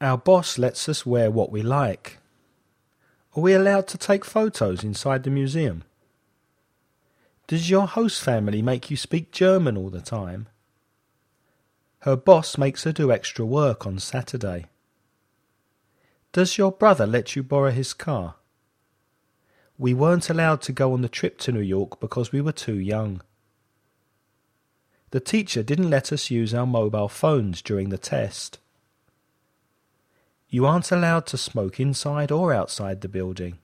Our boss lets us wear what we like. Are we allowed to take photos inside the museum? Does your host family make you speak German all the time? Her boss makes her do extra work on Saturday. Does your brother let you borrow his car? We weren't allowed to go on the trip to New York because we were too young. The teacher didn't let us use our mobile phones during the test. You aren't allowed to smoke inside or outside the building.